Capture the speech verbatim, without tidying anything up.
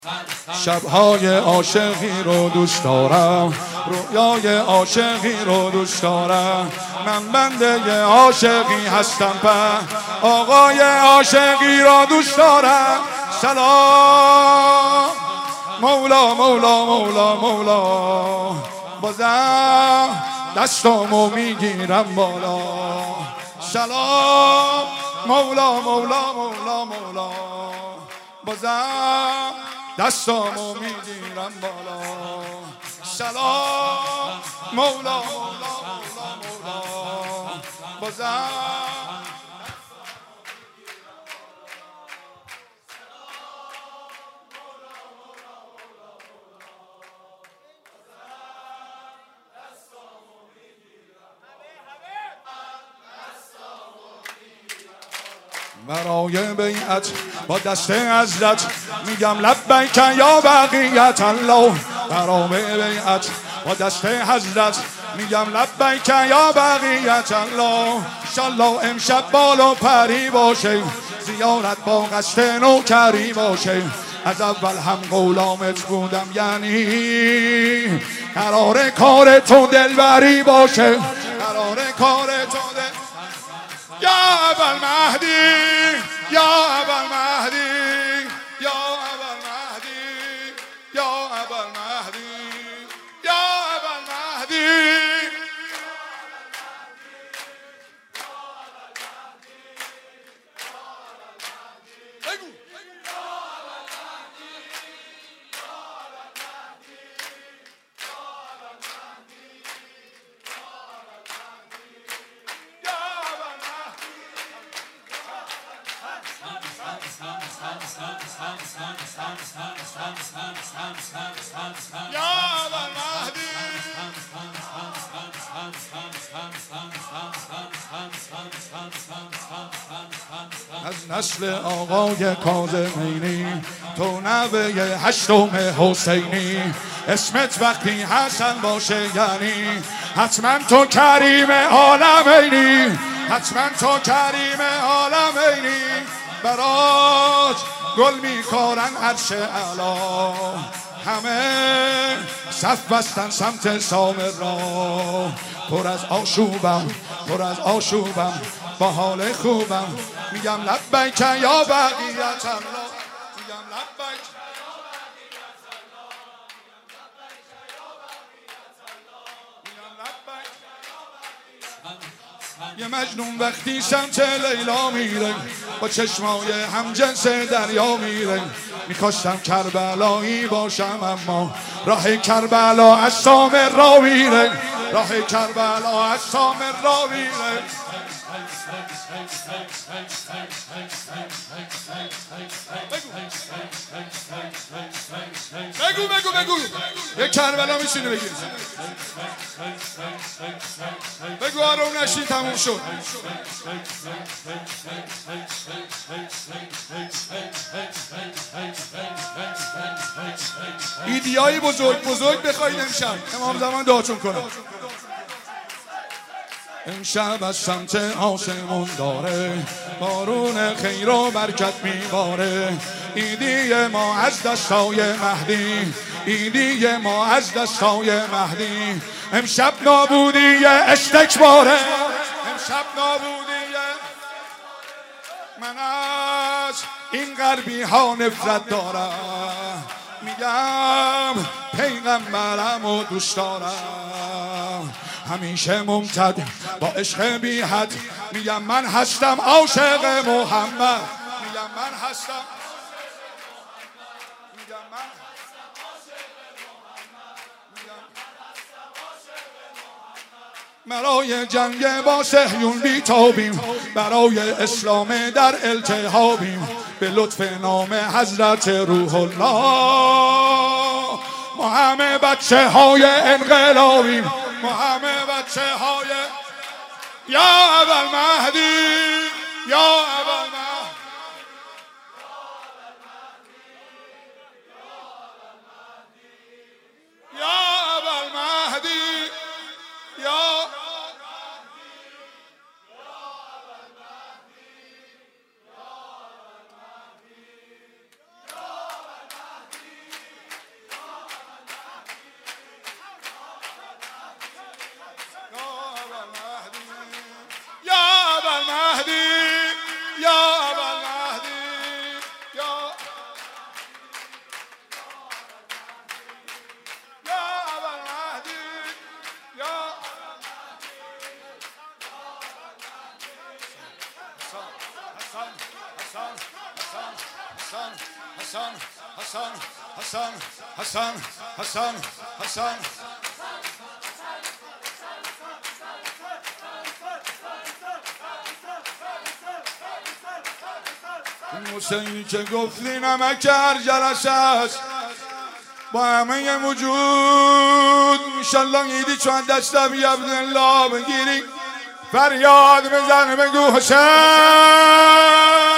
شبهای عاشقی رو دوست دارم، رویای عاشقی رو دوست دارم. من بنده عاشقی هستم، په آقای عاشقی رو دوست دارم. سلام مولا مولا مولا مولا، بازم دستامو میگیرم بالا. سلام مولا مولا مولا مولا، بازم دستامو میگیرم بالا. سلام مولا مولا مولا مولا، بازم برای بیعت با دست حضرت میگم لبیک یا بقیت الله. برای بیعت با دست حضرت میگم لبیک یا بقیت الله. انشالله امشب بال و پری باشه، زیارت با قصد نوکری باشه. از اول هم غلامت بودم، یعنی قرار کار تو دلبری باشه. قرار کار تو دل یا ابوالمهدی، یا ابوالمهدی، یا ابوالمهدی، یا ابوالمهدی، یا ابوالمهدی. از نسل آقای کاظمینی تو نوه هشتم حسینی. اسمت وقتی حسن باشه یعنی حتما تو کریم عالمینی. حتما تو کریم عالمینی. برات گل میکارن عرش اعلا، همه صف بستن سمت سامر را. پر از آشوبم پر از آشوبم با حال خوبم. میگم لبیک یا بقیت الله، میگم لبیک یه مجنون وقتی سمت لیلا میره، با چشمای همجنس دریا میره. میخواستم کربلایی باشم، اما راه کربلا از سامر را میره. راه کربلا از سامر را میره. بگو بگو بگو یه کربلا میشینه بگیر. بگو آروم نشین، تموم شد. ایدیای بزرگ بزرگ بخواید امشب امام زمان دعاتون کنم. امشب از سمت آسمون داره بارون خیر و برکت میباره. ایدی ما از دستای مهدی، ایدی ما از دستای مهدی. امشب نابودی استکباره، امشب نابودی. من از این غربی ها نفرت دارم، میگم پیغمبرم و دوست دارم. همیشه ممتد با عشق بی حد، میگم من هستم عاشق محمد. میگم من هستم میگم من برای جنگ با صهیون بیتابیم، برای اسلام در التهابیم. به لطف نام حضرت روح الله ما همه بچه های انقلابیم. ما همه بچه های یا ابوالمهدی، یا ابوالمهدی. حسن حسن حسن حسن حسن حسن حسینی که گفتی نمک هر جلسه است با همه وجود انشالله ایدی چون دست بی عبدالله بگیری فریاد بزن بگو حسین